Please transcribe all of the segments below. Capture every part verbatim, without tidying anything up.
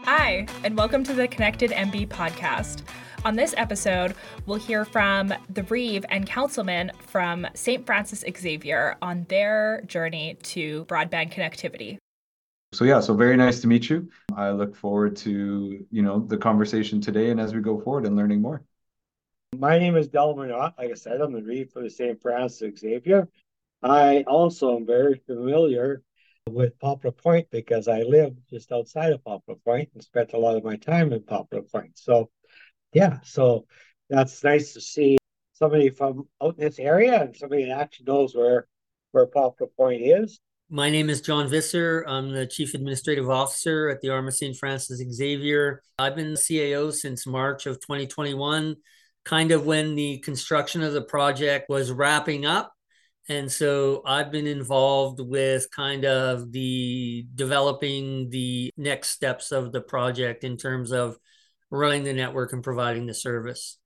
Hi, and welcome to the Connected M B podcast. On this episode, we'll hear from the Reeve and councilman from Saint Francis Xavier on their journey to broadband connectivity. So yeah, so very nice to meet you. I look forward to, you know, the conversation today and as we go forward and learning more. My name is Delmer Knott. Like I said, I'm the Reeve for the Saint Francis Xavier. I also am very familiar with Poplar Point because I live just outside of Poplar Point and spent a lot of my time in Poplar Point. So yeah, so that's nice to see somebody from out in this area and somebody that actually knows where where Poplar Point is. My name is John Visser. I'm the Chief Administrative Officer at the Arm of Saint Francis Xavier. I've been C A O since March of twenty twenty-one, kind of when the construction of the project was wrapping up. And so I've been involved with kind of the developing the next steps of the project in terms of running the network and providing the service.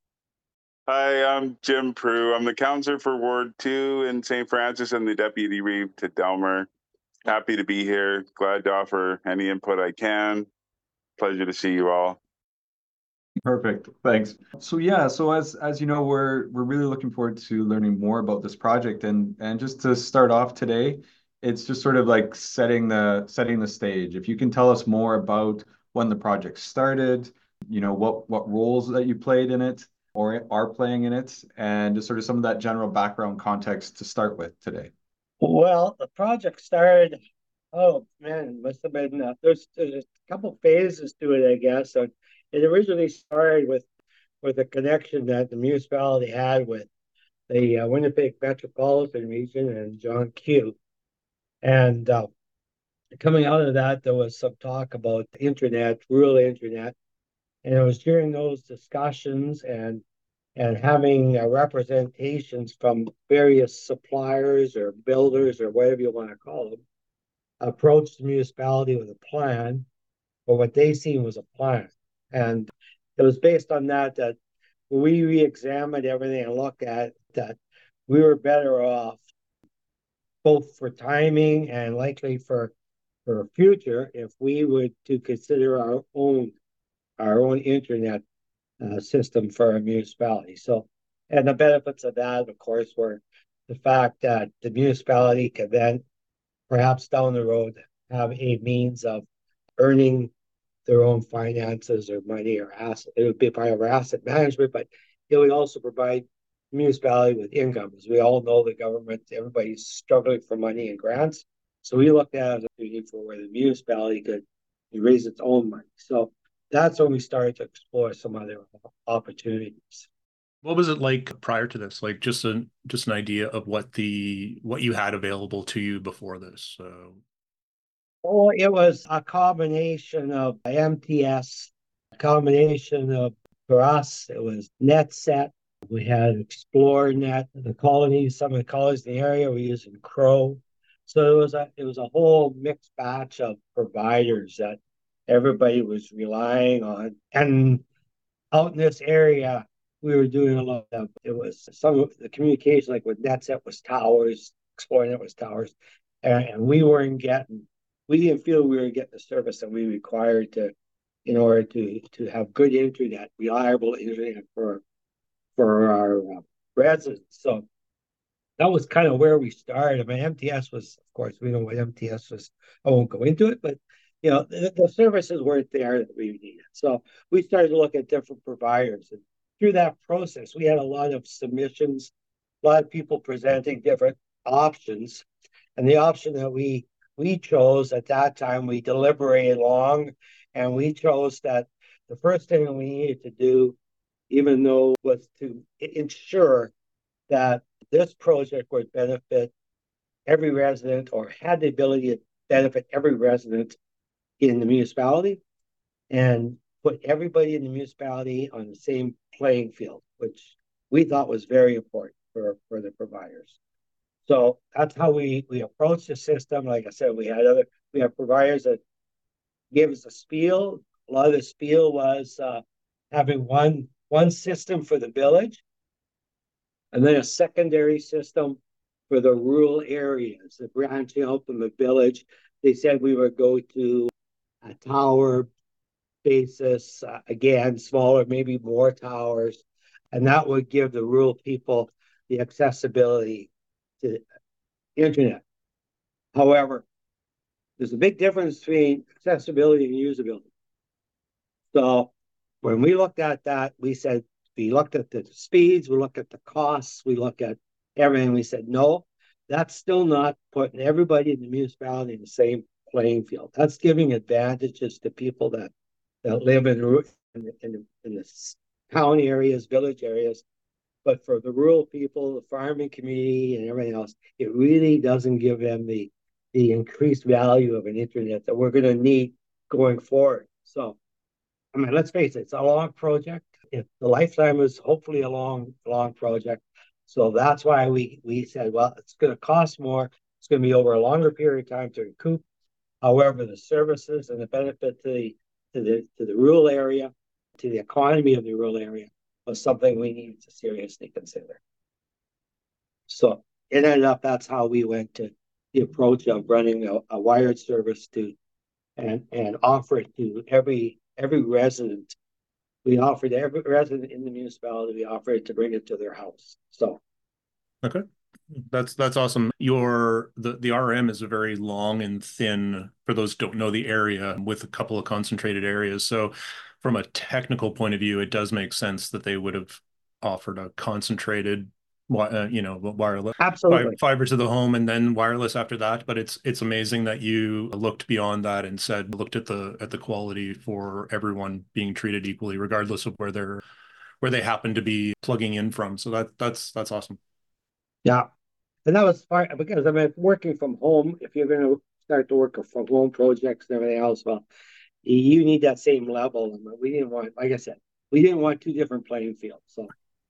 Hi, I'm Jim Prue. I'm the counselor for Ward two in Saint Francis and the deputy Reeve to Delmer. Happy to be here. Glad to offer any input I can. Pleasure to see you all. Perfect. Thanks. So yeah, so as as you know, we're we're really looking forward to learning more about this project, and and just to start off today, it's just sort of like setting the setting the stage. If you can tell us more about when the project started, you know, what what roles that you played in it or are playing in it, and just sort of some of that general background context to start with today. Well, the project started, oh man, it must have been, uh, there's, there's a couple phases to it, I guess. So it originally started with, with a connection that the municipality had with the uh, Winnipeg Metropolitan Region and John Q. And uh, coming out of that, there was some talk about internet, rural internet. And it was during those discussions and and having uh, representations from various suppliers or builders or whatever you want to call them, approached the municipality with a plan, or what they seen was a plan. And it was based on that that we re-examined everything and looked at that we were better off both for timing and likely for for future if we would to consider our own our own internet uh, system for our municipality. So, and the benefits of that, of course, were the fact that the municipality could then, perhaps down the road, have a means of earning their own finances or money or asset. It would be part of our asset management, but it would also provide the municipality with income. As we all know, the government, everybody's struggling for money and grants. So we looked at it as an opportunity for where the municipality could raise its own money. So that's when we started to explore some other opportunities. What was it like prior to this? Like just an just an idea of what the what you had available to you before this. So, oh, it was a combination of M T S, a combination of for us it was NetSet. We had ExploreNet, the colonies, some of the colonies in the area were using Crow. So it was a it was a whole mixed batch of providers that everybody was relying on. And out in this area, we were doing a lot of, it was some of the communication, like with NetSet was towers, ExploreNet was towers, and, and we weren't getting, we didn't feel we were getting the service that we required to, in order to, to have good internet, reliable internet for, for our uh, residents. So that was kind of where we started. I mean, M T S was, of course, we know what M T S was. I won't go into it, but you know, the, the services weren't there that we needed. So we started to look at different providers. And through that process, we had a lot of submissions, a lot of people presenting different options. And the option that we we chose at that time, we deliberated long, and we chose that the first thing that we needed to do, even though was to ensure that this project would benefit every resident or had the ability to benefit every resident in the municipality and put everybody in the municipality on the same playing field, which we thought was very important for, for the providers. So that's how we, we approached the system. Like I said, we had other, we have providers that gave us a spiel. A lot of the spiel was uh, having one, one system for the village and then a secondary system for the rural areas, the branching out from the village. They said we would go to a tower basis, uh, again, smaller, maybe more towers, and that would give the rural people the accessibility to the internet. However, there's a big difference between accessibility and usability. So when we looked at that, we said, we looked at the speeds, we looked at the costs, we looked at everything. We said, no, that's still not putting everybody in the municipality in the same playing field. That's giving advantages to people that, that live in, in, in, in the town areas, village areas. But for the rural people, the farming community and everything else, it really doesn't give them the, the increased value of an internet that we're going to need going forward. So, I mean, let's face it, it's a long project. If the lifetime is hopefully a long, long project. So that's why we, we said, well, it's going to cost more. It's going to be over a longer period of time to recoup. However, the services and the benefit to the, to the, to the rural area, to the economy of the rural area, was something we needed to seriously consider. So it ended up, that's how we went to the approach of running a, a wired service to, and, and offer it to every, every resident. We offered every resident in the municipality, we offered it to bring it to their house. So. Okay. That's, that's awesome. Your, the, the R M is a very long and thin, for those who don't know the area, with a couple of concentrated areas. So from a technical point of view, it does make sense that they would have offered a concentrated, uh, you know, wireless, absolutely, fiber to the home, and then wireless after that. But it's it's amazing that you looked beyond that and said, looked at the at the quality for everyone being treated equally, regardless of where they're where they happen to be plugging in from. So that that's that's awesome. Yeah, and that was part because I mean, working from home. If you're going to start to work from home projects and everything else, well, you need that same level. And we didn't want, like I said, we didn't want two different playing fields. So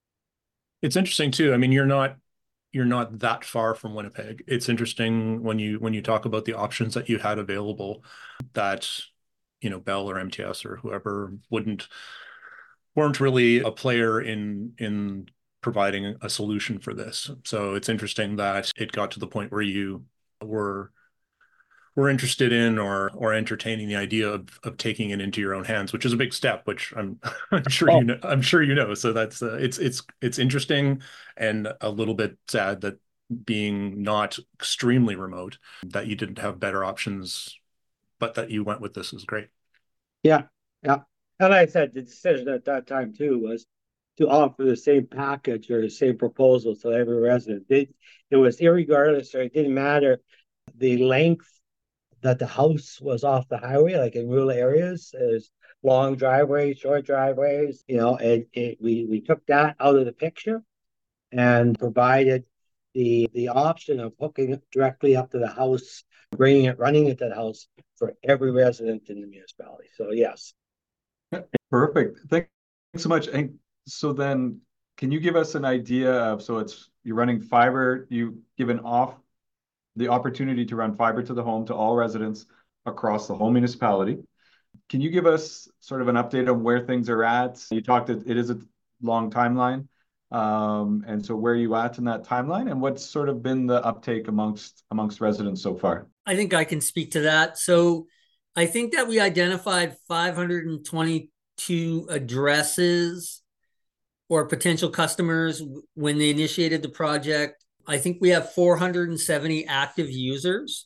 it's interesting too. I mean, you're not you're not that far from Winnipeg. It's interesting when you when you talk about the options that you had available, that, you know, Bell or M T S or whoever wouldn't weren't really a player in in providing a solution for this. So it's interesting that it got to the point where you were were interested in or or entertaining the idea of, of taking it into your own hands, which is a big step, which I'm I'm sure oh. you know I'm sure you know. So that's uh, it's it's it's interesting and a little bit sad that, being not extremely remote, that you didn't have better options, but that you went with this is great. Yeah, yeah. And I said the decision at that time too was to offer the same package or the same proposal to every resident. It, it was irregardless, or it didn't matter the length that the house was off the highway, like in rural areas. There's long driveways, short driveways, you know, and it, we, we took that out of the picture and provided the the option of hooking it directly up to the house, bringing it, running it to the house for every resident in the municipality. So yes. Perfect. Thanks so much. And so then, can you give us an idea of, so it's, you're running fiber, you give an off, the opportunity to run fiber to the home to all residents across the whole municipality. Can you give us sort of an update on where things are at? You talked, it, it is a long timeline. Um, and so where are you at in that timeline, and what's sort of been the uptake amongst amongst residents so far? I think I can speak to that. So I think that we identified five hundred twenty-two addresses or potential customers when they initiated the project. I think we have four hundred seventy active users.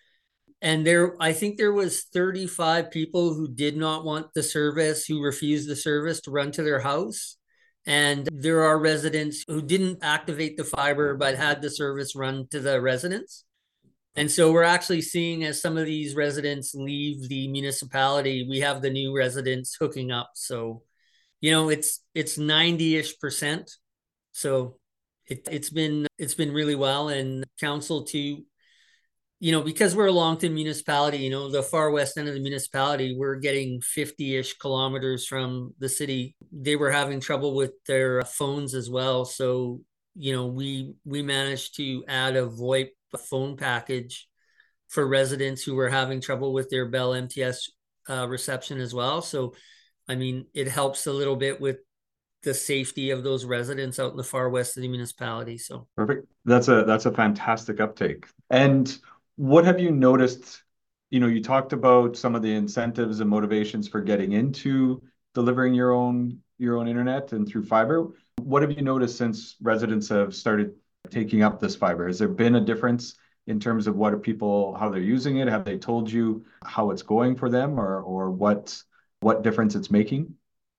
And there, I think there was thirty-five people who did not want the service, who refused the service to run to their house. And there are residents who didn't activate the fiber, but had the service run to the residents. And so we're actually seeing, as some of these residents leave the municipality, we have the new residents hooking up. So, you know, it's it's ninety-ish percent. So it, it's been it's been really well. And council too, you know, because we're a Longton municipality, you know, the far west end of the municipality, we're getting fifty-ish kilometers from the city. They were having trouble with their phones as well. So, you know, we we managed to add a VoIP phone package for residents who were having trouble with their Bell M T S uh, reception as well. So, I mean, it helps a little bit with the safety of those residents out in the far west of the municipality. So perfect. That's a that's a fantastic uptake. And what have you noticed you know, you talked about some of the incentives and motivations for getting into delivering your own your own internet and through fiber. What have you noticed since residents have started taking up this fiber? Has there been a difference in terms of what are people, how they're using it? Have they told you how it's going for them, or or what what difference it's making?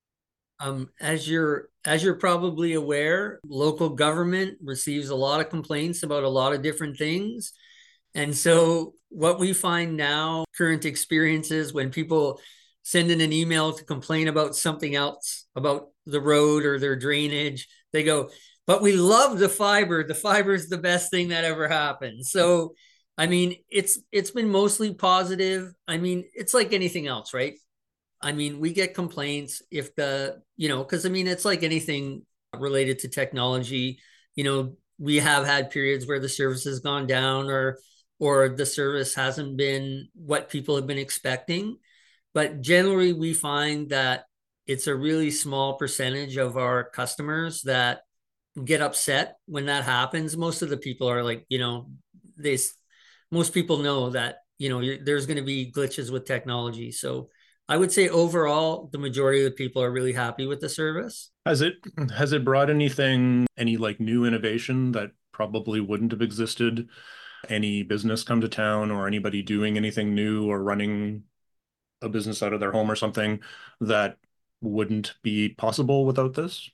Um, as you're as you're probably aware, local government receives a lot of complaints about a lot of different things. And so what we find now, current experiences, when people send in an email to complain about something else, about the road or their drainage, they go, but we love the fiber. The fiber is the best thing that ever happened. So, I mean, it's it's been mostly positive. I mean, it's like anything else, right? I mean, we get complaints if the, you know, because I mean, it's like anything related to technology. You know, we have had periods where the service has gone down, or or the service hasn't been what people have been expecting. But generally, we find that it's a really small percentage of our customers that get upset when that happens. Most of the people are like, you know, they, most people know that, you know, there's going to be glitches with technology. So I would say overall, the majority of the people are really happy with the service. Has it has it brought anything, any like new innovation that probably wouldn't have existed? Any business come to town, or anybody doing anything new or running a business out of their home or something that wouldn't be possible without this?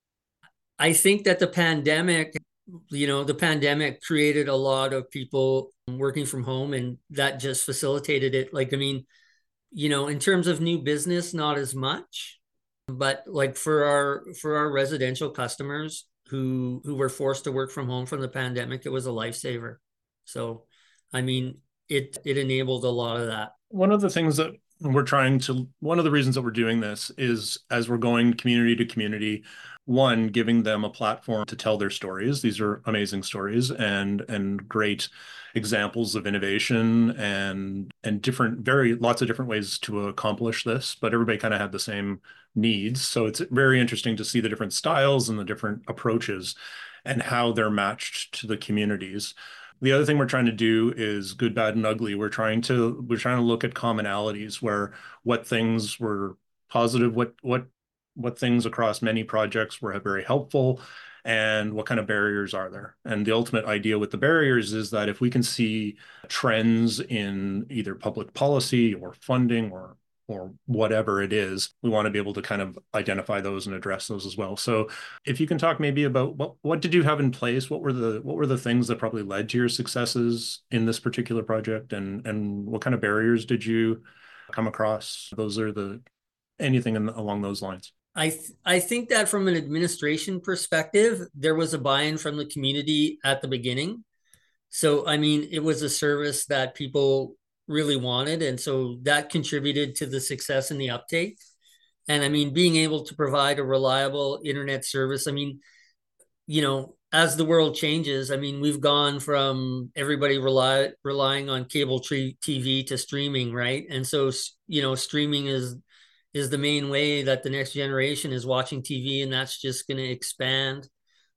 I think that the pandemic, you know, the pandemic created a lot of people working from home, and that just facilitated it. Like, I mean, you know, in terms of new business, not as much, but like for our for our residential customers who who were forced to work from home from the pandemic, it was a lifesaver. So, I mean, it it enabled a lot of that. One of the things that we're trying to, one of the reasons that we're doing this is as we're going community to community, one, giving them a platform to tell their stories. These are amazing stories and and great examples of innovation and and different, very lots of different ways to accomplish this, but everybody kind of had the same needs. So it's very interesting to see the different styles and the different approaches and how they're matched to the communities. The other thing we're trying to do is good, bad, and ugly. We're trying to we're trying to look at commonalities, where what things were positive, what what what things across many projects were very helpful, and what kind of barriers are there. And the ultimate idea with the barriers is that if we can see trends in either public policy or funding or or whatever it is, we want to be able to kind of identify those and address those as well. So if you can talk maybe about what what did you have in place? What were the what were the things that probably led to your successes in this particular project, and and what kind of barriers did you come across? Those are the anything in, along those lines. I th- I think that from an administration perspective, there was a buy-in from the community at the beginning. So, I mean, it was a service that people really wanted. And so that contributed to the success and the uptake. And I mean, being able to provide a reliable internet service, I mean, you know, as the world changes, I mean, we've gone from everybody rely, relying on cable T V to streaming, right? And so, you know, streaming is is the main way that the next generation is watching T V, and that's just going to expand.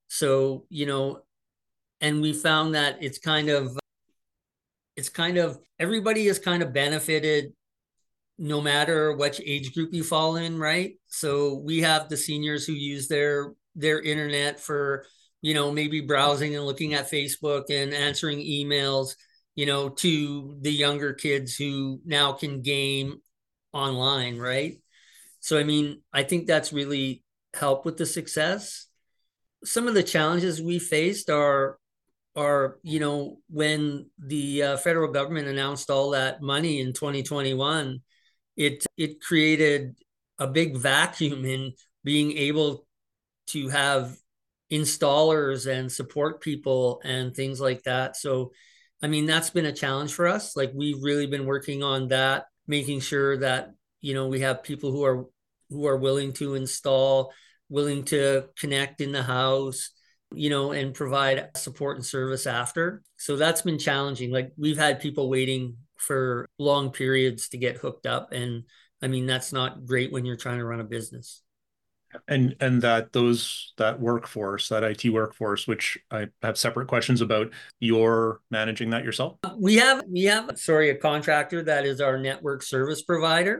So, you know, and we found that it's kind of, it's kind of, everybody has kind of benefited no matter which age group you fall in, right? So we have the seniors who use their, their internet for, you know, maybe browsing and looking at Facebook and answering emails, you know, to the younger kids who now can game online, right? So, I mean, I think that's really helped with the success. Some of the challenges we faced are, are you know, when the uh, federal government announced all that money in twenty twenty-one, it it created a big vacuum in being able to have installers and support people and things like that. So, I mean, that's been a challenge for us. Like, we've really been working on that, making sure that, you know, we have people who are who are willing to install, willing to connect in the house, you know, and provide support and service after. So that's been challenging. Like, we've had people waiting for long periods to get hooked up. And I mean, that's not great when you're trying to run a business. And and that those that workforce, that I T workforce, which I have separate questions about, you're managing that yourself? We have we have sorry, a contractor that is our network service provider.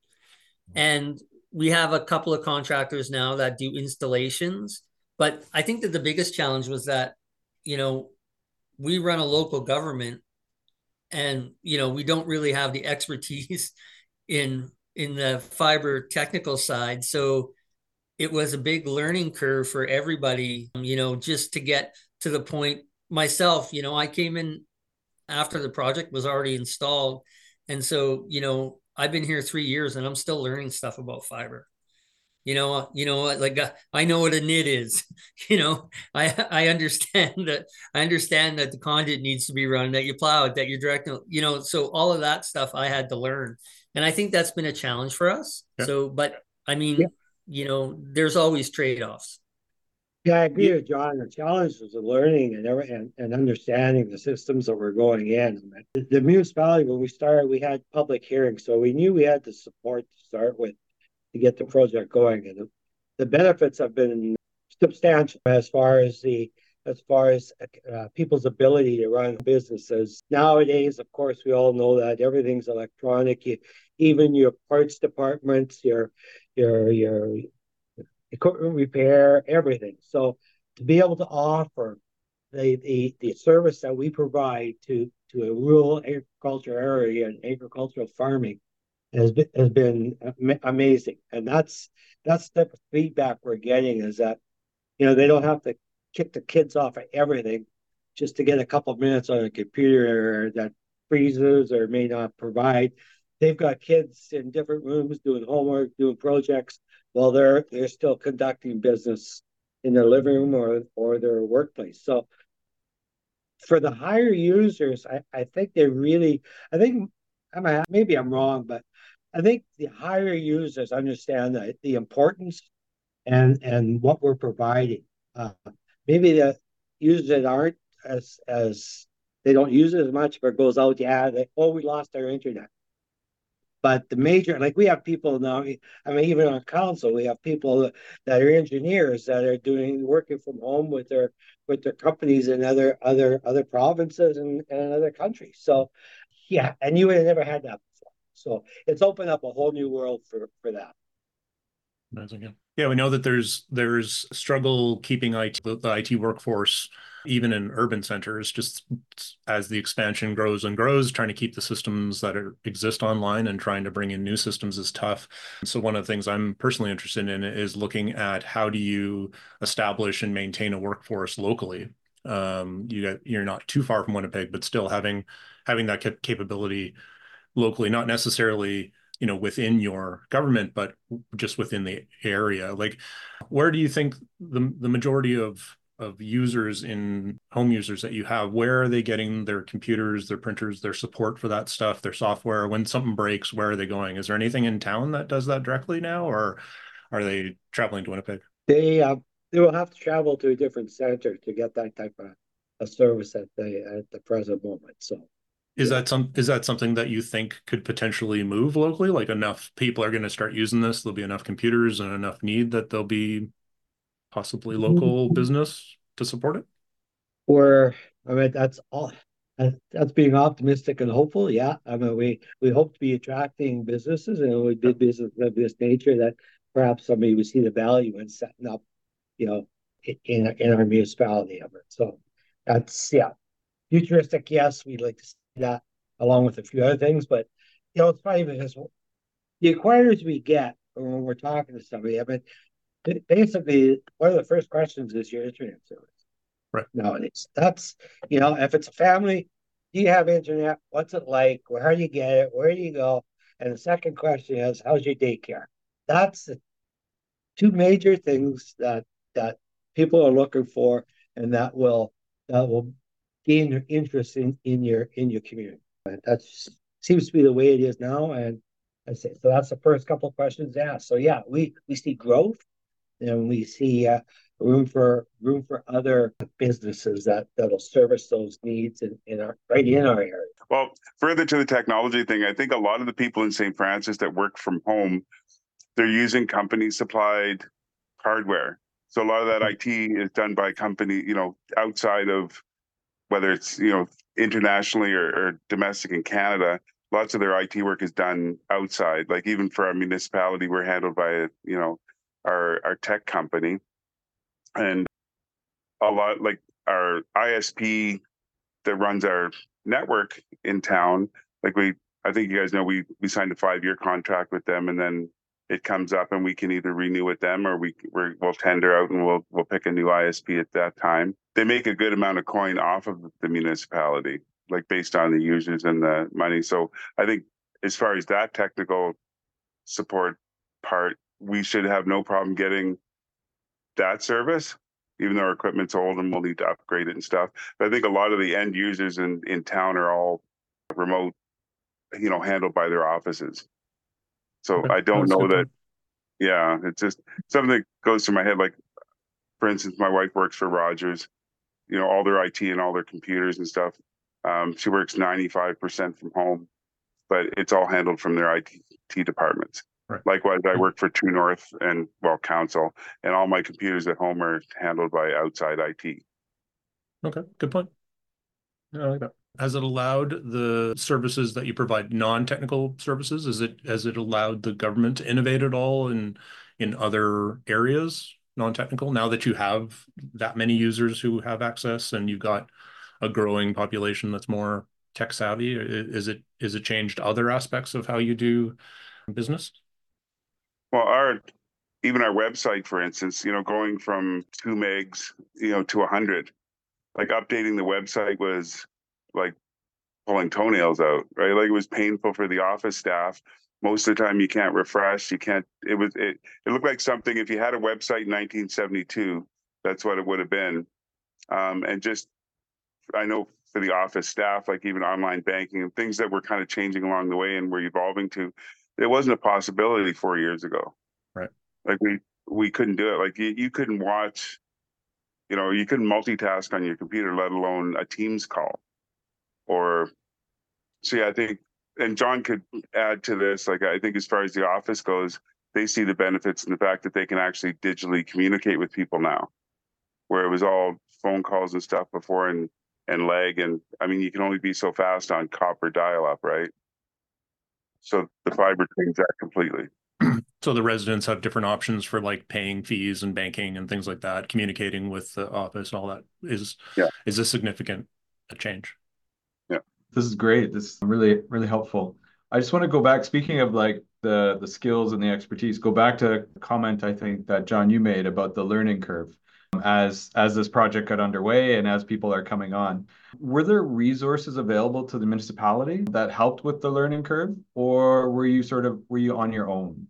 And we have a couple of contractors now that do installations. But I think that the biggest challenge was that, you know, we run a local government and, you know, we don't really have the expertise in in the fiber technical side. So it was a big learning curve for everybody, you know, just to get to the point. Myself, you know, I came in after the project was already installed. And so, you know, I've been here three years and I'm still learning stuff about fiber. You know, you know, like uh, I know what a N I T is. You know, I I understand that I understand that the conduit needs to be run, that you plow it, that you're directing. You know, so all of that stuff I had to learn, and I think that's been a challenge for us. Yeah. So, but I mean, yeah. you know, there's always trade-offs. Yeah, I agree yeah. with John. The challenge was the learning and, and and understanding the systems that were going in. The, the municipality, when we started, we had public hearings, so we knew we had the support to start with to get the project going, and the, the benefits have been substantial as far as the as far as uh, people's ability to run businesses. Nowadays, of course, we all know that everything's electronic. You, even your parts departments, your your your equipment repair, everything. So to be able to offer the the, the service that we provide to to a rural agriculture area and agricultural farming has been, has been amazing. And that's that's the type of feedback we're getting, is that, you know, they don't have to kick the kids off of everything just to get a couple of minutes on a computer that freezes or may not provide. They've got kids in different rooms doing homework, doing projects, while they're they're still conducting business in their living room or, or their workplace. So for the higher users, I, I think they really, I think, I mean, maybe I'm wrong, but I think the higher users understand the, the importance and and what we're providing. Uh, maybe the users that aren't as as they don't use it as much, but it goes out, yeah, they, oh, we lost our internet. But the major, like we have people now, I mean, even on council, we have people that are engineers that are doing working from home with their with their companies in other other other provinces and, and other countries. So yeah, and you would have never had that before. So it's opened up a whole new world for, for that. Amazing. Yeah. Yeah, we know that there's there's struggle keeping I T, the I T workforce, even in urban centers, just as the expansion grows and grows, trying to keep the systems that are, exist online and trying to bring in new systems is tough. So one of the things I'm personally interested in is looking at how do you establish and maintain a workforce locally. Um, you got, you're not too far from Winnipeg, but still having having that cap- capability locally, not necessarily, you know, within your government, but just within the area. Like, where do you think the the majority of of users in home users that you have, where are they getting their computers, their printers, their support for that stuff, their software? When something breaks, where are they going? Is there anything in town that does that directly now, or are they traveling to Winnipeg? They uh, they will have to travel to a different center to get that type of a service at the at the present moment. So. Is that some is that something that you think could potentially move locally? Like, enough people are going to start using this, there'll be enough computers and enough need that there'll be possibly local business to support it? Or, I mean, that's all. That's being optimistic and hopeful. Yeah, I mean, we we hope to be attracting businesses, and we did business of this nature that perhaps somebody would see the value in setting up, you know, in in our municipality of it. So that's, yeah, futuristic. Yes, we'd like to see that along with a few other things, but you know, it's funny because the inquiries we get when we're talking to somebody, I mean, basically one of the first questions is your internet service. Right. Nowadays, that's, you know, if it's a family, do you have internet? What's it like? Where do you get it? Where do you go? And the second question is, how's your daycare? That's the two major things that that people are looking for, and that will that will gain their interest in, in your in your community. And that seems to be the way it is now. And I say, so that's the first couple of questions asked. So yeah, we we see growth, and we see uh, room for room for other businesses that that'll service those needs in, in our right in our area. Well, further to the technology thing, I think a lot of the people in Saint Francis that work from home, they're using company supplied hardware. So a lot of that I T is done by company, you know, outside of whether it's, you know, internationally or, or domestic in Canada. Lots of their I T work is done outside. Like even for our municipality, we're handled by, you know, our our tech company. And a lot like our I S P that runs our network in town, like we, I think you guys know, we we signed a five-year contract with them, and then it comes up and we can either renew with them or we we're, we'll tender out and we'll we'll pick a new I S P at that time. They make a good amount of coin off of the municipality, like based on the users and the money. So I think as far as that technical support part, we should have no problem getting that service, even though our equipment's old and we'll need to upgrade it and stuff. But I think a lot of the end users in, in town are all remote, you know, handled by their offices. So I don't know that, yeah, it's just something that goes through my head. Like, for instance, my wife works for Rogers, you know, all their I T and all their computers and stuff. Um, she works ninety-five percent from home, but it's all handled from their I T departments. Right. Likewise, I work for True North and, well, Council, and all my computers at home are handled by outside I T. Okay, good point. Yeah, I like that. Has it allowed the services that you provide, non-technical services? Is it has it allowed the government to innovate at all in in other areas, non-technical? Now that you have that many users who have access and you've got a growing population that's more tech savvy, is it is it changed other aspects of how you do business? Well, our even our website, for instance, you know, going from two megs, you know, to a hundred, like updating the website was like pulling toenails out, right? Like it was painful for the office staff. Most of the time you can't refresh, you can't, it was, it, it looked like something, if you had a website in nineteen seventy-two, that's what it would have been. Um, and just, I know for the office staff, like even online banking and things that were kind of changing along the way and were evolving to, it wasn't a possibility four years ago. Right. Like we, we couldn't do it. Like you, you couldn't watch, you know, you couldn't multitask on your computer, let alone a Teams call. Or, so yeah, I think, and John could add to this, like I think as far as the office goes, they see the benefits in the fact that they can actually digitally communicate with people now, where it was all phone calls and stuff before and, and lag. And I mean, you can only be so fast on copper dial-up, right? So the fiber changed that completely. So the residents have different options for like paying fees and banking and things like that, communicating with the office, all that is, yeah. is a significant change. Yeah. This is great. This is really, really helpful. I just want to go back, speaking of like the, the skills and the expertise, go back to a comment I think that John, you made about the learning curve. As as this project got underway and as people are coming on, were there resources available to the municipality that helped with the learning curve, or were you sort of were you on your own?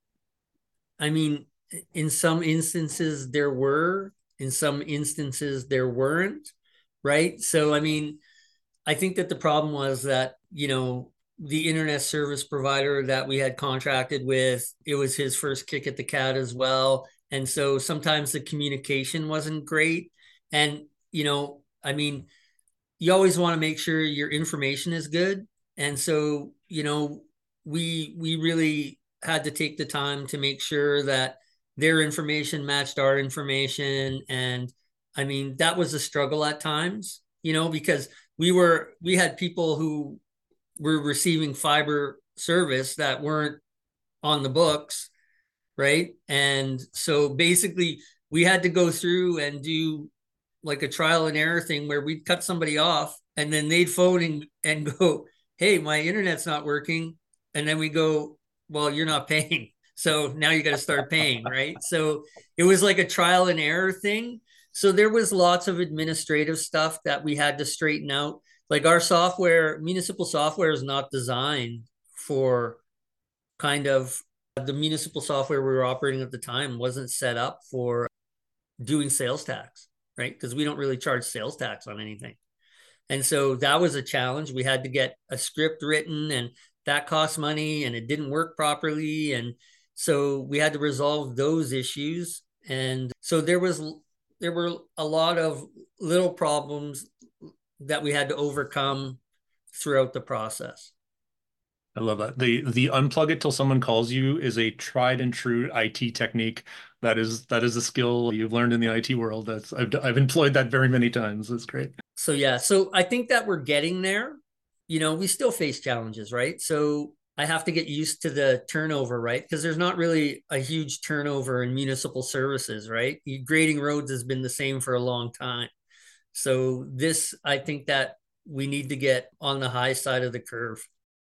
I mean, in some instances there were, in some instances there weren't, right? So I mean, I think that the problem was that, you know, the internet service provider that we had contracted with, it was his first kick at the cat as well. And so sometimes the communication wasn't great. And, you know, I mean, you always want to make sure your information is good. And so, you know, we we really had to take the time to make sure that their information matched our information. And I mean, that was a struggle at times, you know, because we were, we had people who were receiving fiber service that weren't on the books. Right. And so basically we had to go through and do like a trial and error thing where we'd cut somebody off and then they'd phone and, and go, hey, my internet's not working. And then we go, well, you're not paying. So now you got to start paying. Right. So it was like a trial and error thing. So there was lots of administrative stuff that we had to straighten out. Like our software, municipal software is not designed for kind of, the municipal software we were operating at the time wasn't set up for doing sales tax, right? Because we don't really charge sales tax on anything. And so that was a challenge. We had to get a script written and that cost money and it didn't work properly. And so we had to resolve those issues. And so there was, there were a lot of little problems that we had to overcome throughout the process. I love that. The the unplug it till someone calls you is a tried and true I T technique. That is that is a skill you've learned in the I T world. That's I've I've employed that very many times. That's great. So yeah, so I think that we're getting there. You know, we still face challenges, right? So I have to get used to the turnover, right? Because there's not really a huge turnover in municipal services, right? Grading roads has been the same for a long time. So this, I think that we need to get on the high side of the curve.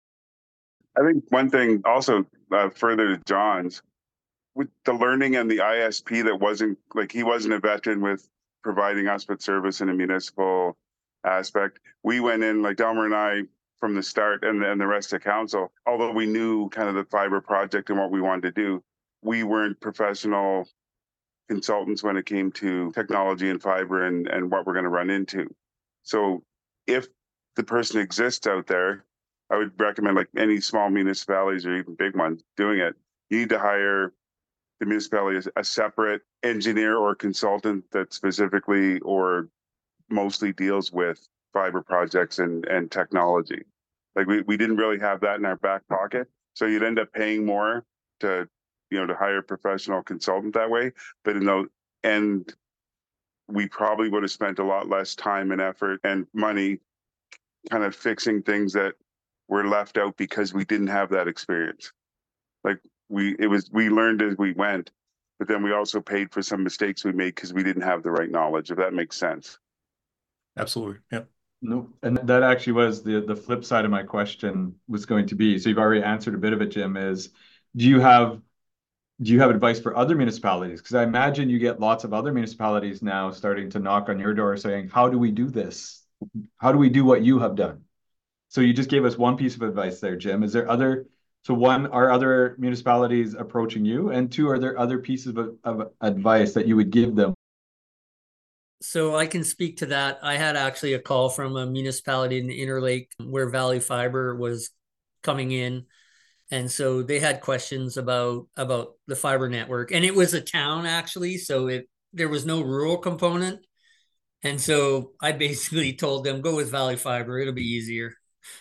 I think one thing also uh, further to John's, with the learning and the I S P that wasn't like he wasn't a veteran with providing us with service in a municipal aspect. We went in like Delmer and I from the start, and then the rest of council, although we knew kind of the fiber project and what we wanted to do, we weren't professional consultants when it came to technology and fiber and, and what we're going to run into. So if the person exists out there, I would recommend, like any small municipalities or even big ones doing it, you need to hire the municipality as a separate engineer or consultant that specifically or mostly deals with fiber projects and, and technology. Like we, we didn't really have that in our back pocket. So you'd end up paying more to, you know, to hire a professional consultant that way. But in the end, we probably would have spent a lot less time and effort and money kind of fixing things that were left out because we didn't have that experience. Like we, it was, we learned as we went, but then we also paid for some mistakes we made because we didn't have the right knowledge, if that makes sense. Absolutely. Yep. No, and that actually was the the flip side of my question was going to be, so you've already answered a bit of it, Jim, is do you have do you have advice for other municipalities? Because I imagine you get lots of other municipalities now starting to knock on your door saying, how do we do this? How do we do what you have done? So you just gave us one piece of advice there, Jim. Is there other, so one, are other municipalities approaching you? And two, are there other pieces of, of advice that you would give them? So I can speak to that. I had actually a call from a municipality in the Interlake where Valley Fiber was coming in. And so they had questions about, about the fiber network. And it was a town actually, so it there was no rural component. And so I basically told them, go with Valley Fiber, it'll be easier.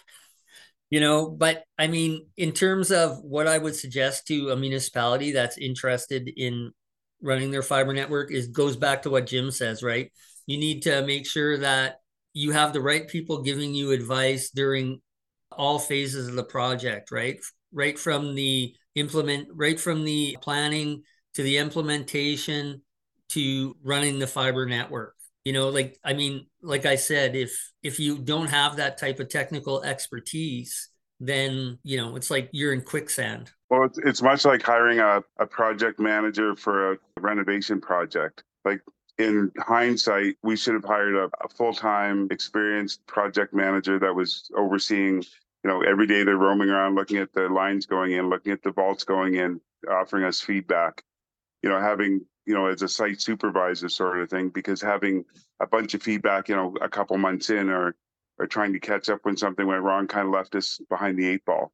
You know, but I mean, in terms of what I would suggest to a municipality that's interested in running their fiber network is goes back to what Jim says, right? You need to make sure that you have the right people giving you advice during all phases of the project, right? Right from the implement, right from the planning to the implementation to running the fiber network. You know, like, I mean, like I said, if if you don't have that type of technical expertise, then, you know, it's like you're in quicksand. Well, it's, it's much like hiring a, a project manager for a renovation project. Like in hindsight, we should have hired a, a full-time experienced project manager that was overseeing, you know, every day they're roaming around, looking at the lines going in, looking at the vaults going in, offering us feedback, you know, having, you know, as a site supervisor sort of thing, because having a bunch of feedback, you know, a couple months in or, or trying to catch up when something went wrong kind of left us behind the eight ball.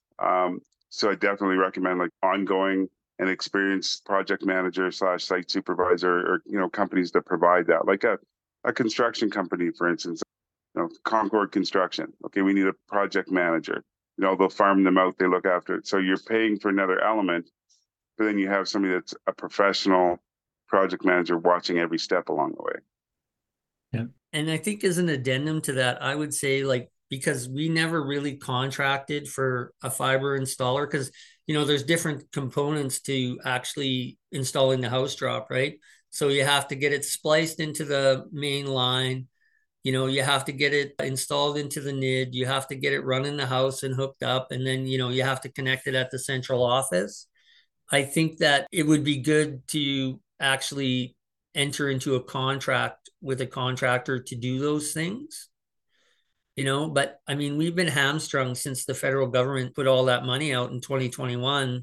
Um, So I definitely recommend like ongoing and experienced project manager slash site supervisor or, you know, companies that provide that, like a, a construction company, for instance, you know, Concord Construction. Okay, we need a project manager. You know, they'll farm them out, they look after it. So you're paying for another element, but then you have somebody that's a professional project manager watching every step along the way. Yeah. And I think as an addendum to that, I would say like, because we never really contracted for a fiber installer because, you know, there's different components to actually installing the house drop, right? So you have to get it spliced into the main line. You know, you have to get it installed into the N I D. You have to get it run in the house and hooked up. And then, you know, you have to connect it at the central office. I think that it would be good to actually enter into a contract with a contractor to do those things. You know, but I mean, we've been hamstrung since the federal government put all that money out in twenty twenty-one.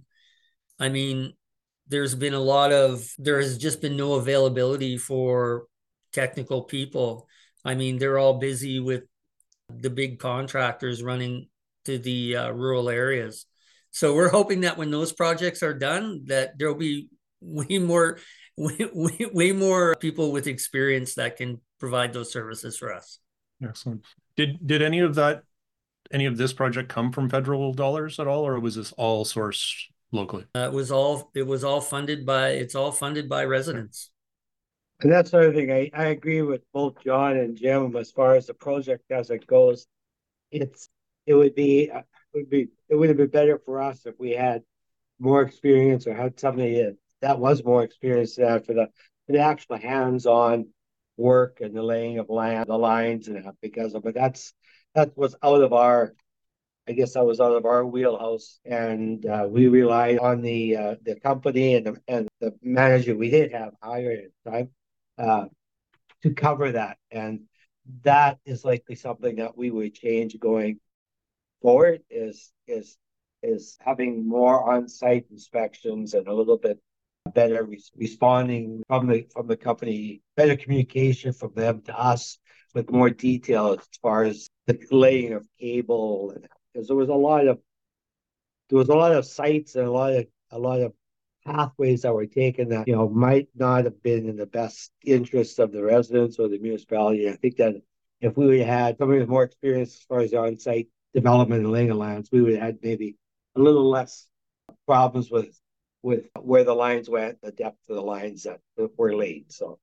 I mean, there's been a lot of, there has just been no availability for technical people. I mean, they're all busy with the big contractors running to the uh, rural areas. So we're hoping that when those projects are done, that there'll be way more, way, way, way more people with experience that can provide those services for us. Excellent. Did did any of that any of this project come from federal dollars at all, or was this all sourced locally? Uh, it was all it was all funded by it's all funded by residents. And that's the other thing. I, I agree with both John and Jim as far as the project as it goes. It's it would be it would be it would have been better for us if we had more experience or had somebody that, that was more experienced uh, for the for the actual hands-on work and the laying of land, the lines and that, because of but that's that was out of our I guess that was out of our wheelhouse, and uh, we relied on the uh, the company and the, and the manager we did have hired at the time uh, to cover that, and that is likely something that we would change going forward. Is is is having more on-site inspections and a little bit better re- responding from the from the company, better communication from them to us with more detail as far as the laying of cable, and because there was a lot of there was a lot of sites and a lot of a lot of pathways that were taken that you know might not have been in the best interest of the residents or the municipality. I think that if we would have had somebody with more experience as far as the on-site development and laying of lands, we would have had maybe a little less problems with with where the lines went, the depth of the lines that were laid. So.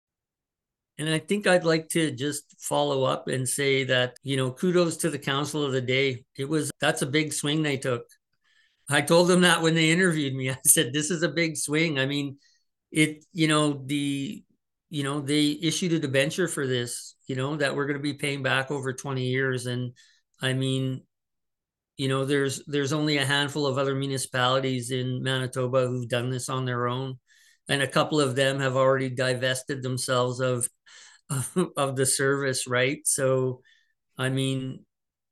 And I think I'd like to just follow up and say that, you know, kudos to the council of the day. It was, that's a big swing they took. I told them that when they interviewed me. I said, this is a big swing. I mean, it, you know, the, you know, they issued a debenture for this, you know, that we're going to be paying back over twenty years. And I mean, you know, there's, there's only a handful of other municipalities in Manitoba who've done this on their own. And a couple of them have already divested themselves of, of the service, right? So, I mean,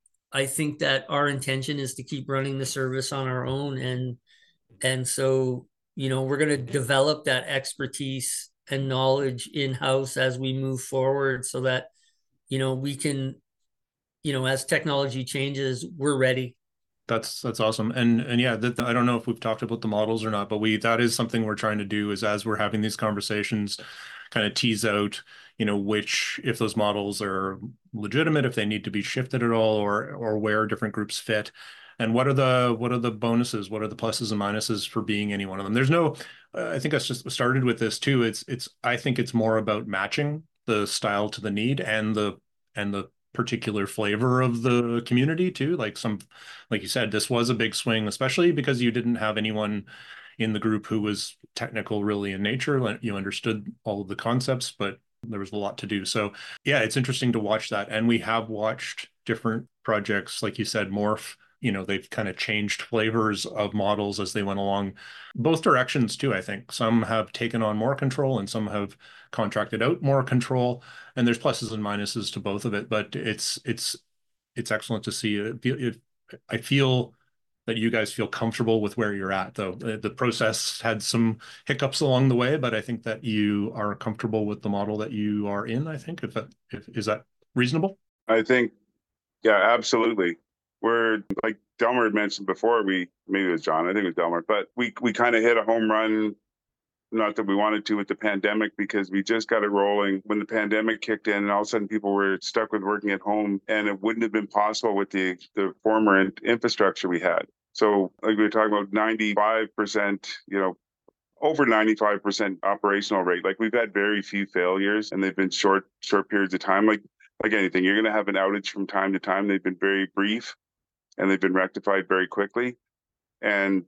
I think that our intention is to keep running the service on our own. And, and so, you know, we're going to develop that expertise and knowledge in-house as we move forward so that, you know, we can, you know, as technology changes, we're ready. That's that's awesome. And and yeah, that, I don't know if we've talked about the models or not, but we that is something we're trying to do is as we're having these conversations, kind of tease out, you know, which if those models are legitimate, if they need to be shifted at all, or or where different groups fit. And what are the what are the bonuses? What are the pluses and minuses for being any one of them? There's no, uh, I think I just started with this too. It's it's I think it's more about matching the style to the need and the and the particular flavor of the community too. Like some, like you said, this was a big swing, especially because you didn't have anyone in the group who was technical really in nature. You understood all of the concepts, but there was a lot to do. So yeah, it's interesting to watch that. And we have watched different projects, like you said, morph. You know, they've kind of changed flavors of models as they went along, both directions too, I think. Some have taken on more control and some have contracted out more control. And there's pluses and minuses to both of it, but it's it's it's excellent to see it. it I feel that you guys feel comfortable with where you're at, though. The process had some hiccups along the way, but I think that you are comfortable with the model that you are in, I think. If that if, is that reasonable? I think, yeah, absolutely. We're, like Delmer had mentioned before, we, maybe it was John, I think it was Delmer, but we, we kind of hit a home run, not that we wanted to with the pandemic, because we just got it rolling when the pandemic kicked in and all of a sudden people were stuck with working at home, and it wouldn't have been possible with the, the former in, infrastructure we had. So like we were talking about ninety-five percent, you know, over ninety-five percent operational rate. Like we've had very few failures and they've been short, short periods of time. Like, like anything, you're going to have an outage from time to time. They've been very brief and they've been rectified very quickly. And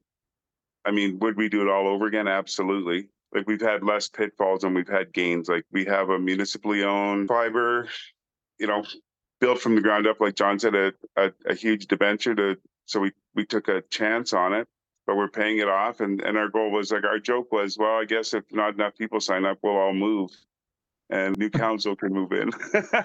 I mean, would we do it all over again? Absolutely. Like we've had less pitfalls and we've had gains. Like we have a municipally owned fiber, you know, built from the ground up, like John said, a, a, a huge debenture to, so we, we took a chance on it, but we're paying it off. And, and our goal was like, our joke was, well, I guess if not enough people sign up, we'll all move and new council can move in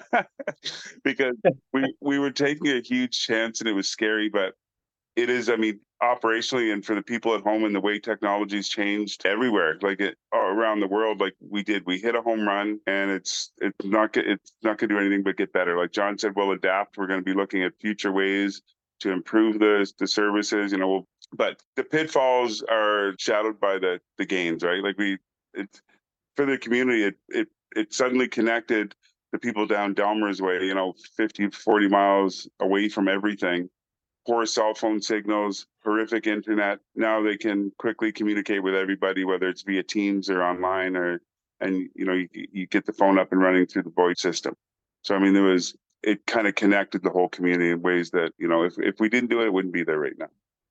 because we, we were taking a huge chance and it was scary, but it is, I mean, operationally and for the people at home and the way technology's changed everywhere, like it around the world, like we did, we hit a home run and it's, it's not, it's not going to do anything but get better. Like John said, we'll adapt. We're going to be looking at future ways to improve the, the services, you know, we'll, but the pitfalls are shadowed by the, the gains, right? Like we, it's for the community, it, it, it suddenly connected the people down Delmer's way, you know, fifty, forty miles away from everything, poor cell phone signals, horrific internet. Now they can quickly communicate with everybody, whether it's via Teams or online, or, and, you know, you, you get the phone up and running through the voice system. So, I mean, there was, it kind of connected the whole community in ways that, you know, if, if we didn't do it, it wouldn't be there right now.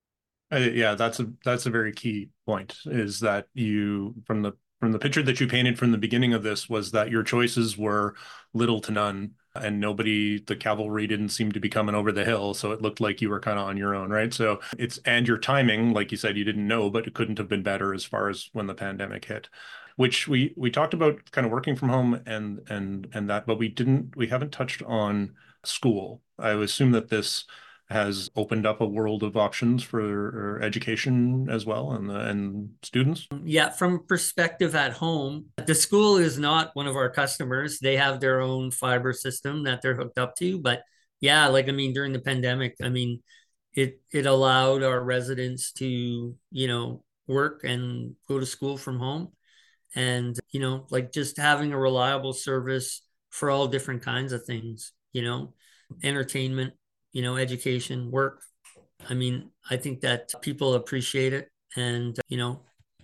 Uh, yeah, that's a that's a very key point, is that you, from the from the picture that you painted from the beginning of this, was that your choices were little to none, and nobody, the cavalry didn't seem to be coming over the hill, so it looked like you were kind of on your own, right? So it's, and your timing, like you said, you didn't know, but it couldn't have been better as far as when the pandemic hit, which we we talked about kind of working from home and and and that, but we didn't, we haven't touched on school. I would assume that this has opened up a world of options for education as well, and and students. Yeah, from perspective at home, the school is not one of our customers. They have their own fiber system that they're hooked up to. But yeah, like, I mean, during the pandemic, I mean, it it allowed our residents to, you know, work and go to school from home. And, you know, like, just having a reliable service for all different kinds of things, you know, entertainment, you know, education, work. I mean, I think that people appreciate it. And, you know,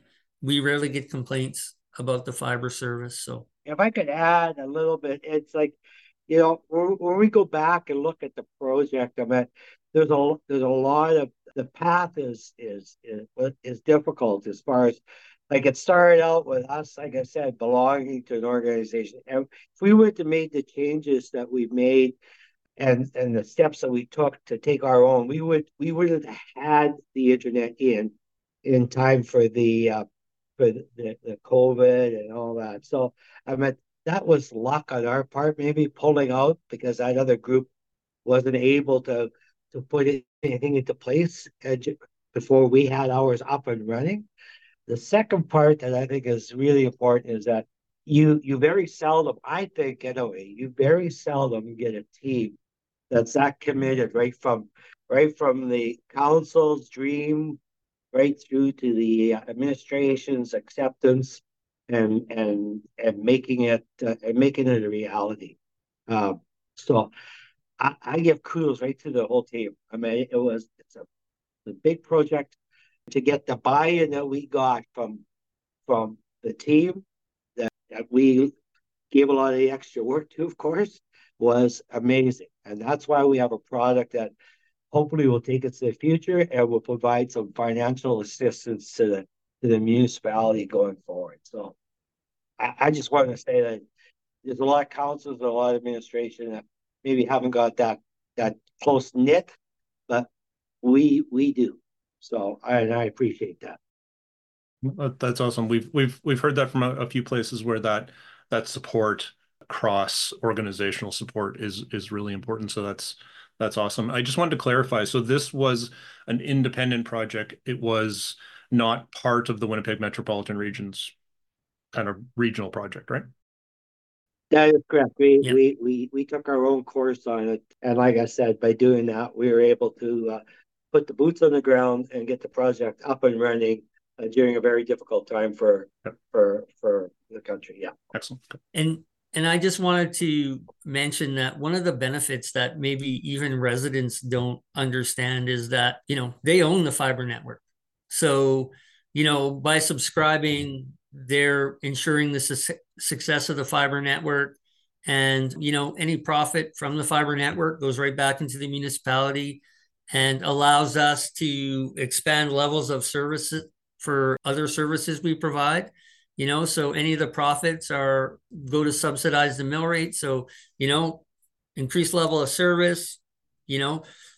we rarely get complaints about the fiber service. So if I could add a little bit, it's like, you know, when, when we go back and look at the project, I mean, there's a there's a lot of, the path is is is, is difficult, as far as, like, it started out with us, like I said, belonging to an organization. And if we were to make the changes that we've made, and and the steps that we took to take our own, we would we wouldn't have had the internet in in time for the uh, for the, the COVID and all that. So I mean, that was luck on our part, maybe pulling out, because that other group wasn't able to to put anything into place before we had ours up and running. The second part that I think is really important is that you you very seldom, I think anyway, you very seldom get a team that's that committed, right from right from the council's dream right through to the administration's acceptance, and and and making it uh, and making it a reality. Uh, so I, I give kudos right to the whole team. I mean, it was it's a, a big project. To get the buy-in that we got from from the team, that, that we gave a lot of the extra work to, of course, was amazing. And that's why we have a product that hopefully will take us to the future and will provide some financial assistance to the to the municipality going forward. So I, I just want to say that there's a lot of councils and a lot of administration that maybe haven't got that that close knit, but we we do. So I and I appreciate that. That's awesome. We've we've we've heard that from a, a few places where that that support, cross organizational support, is is really important. So that's that's awesome. I just wanted to clarify. So this was an independent project. It was not part of the Winnipeg Metropolitan Region's kind of regional project, right? That is correct. We yeah. we we we took our own course on it, and like I said, by doing that, we were able to uh, put the boots on the ground and get the project up and running uh, during a very difficult time for yeah. for for the country. Yeah, excellent. And and I just wanted to mention that one of the benefits that maybe even residents don't understand is that, you know, they own the fiber network. So, you know, by subscribing, they're ensuring the su- success of the fiber network. And, you know, any profit from the fiber network goes right back into the municipality and allows us to expand levels of services for other services we provide. You know, so any of the profits are go to subsidize the mill rate. So, you know, increased level of service, you know,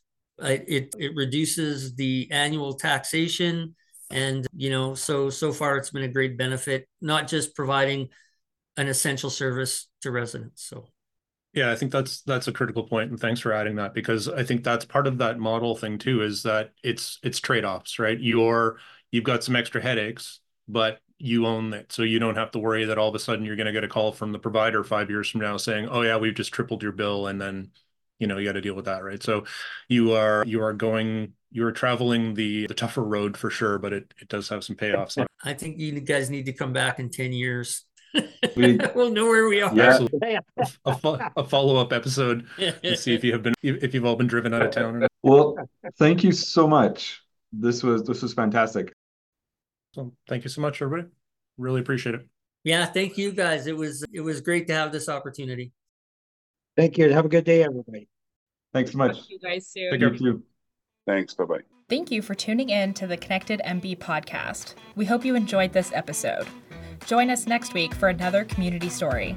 it, it reduces the annual taxation. And, you know, so, so far it's been a great benefit, not just providing an essential service to residents. So, yeah, I think that's, that's a critical point. And thanks for adding that, because I think that's part of that model thing too, is that it's, it's trade-offs, right? You're, you've got some extra headaches, but you own it. So you don't have to worry that all of a sudden you're going to get a call from the provider five years from now saying, oh yeah, we've just tripled your bill. And then, you know, you got to deal with that. Right. So you are, you are going, you're traveling the, the tougher road for sure, but it, it does have some payoffs. I think you guys need to come back in ten years. We, we'll know where we are. Yeah. Absolutely. A, fo- a follow-up episode to see if you have been if you've all been driven out of town. Or not. well, thank you so much. This was this was fantastic. So thank you so much, everybody. Really appreciate it. Yeah, thank you guys. It was it was great to have this opportunity. Thank you. Have a good day, everybody. Thanks so much. See you guys soon. Take You care. too. Thanks. Bye bye. Thank you for tuning in to the Connected M B podcast. We hope you enjoyed this episode. Join us next week for another community story.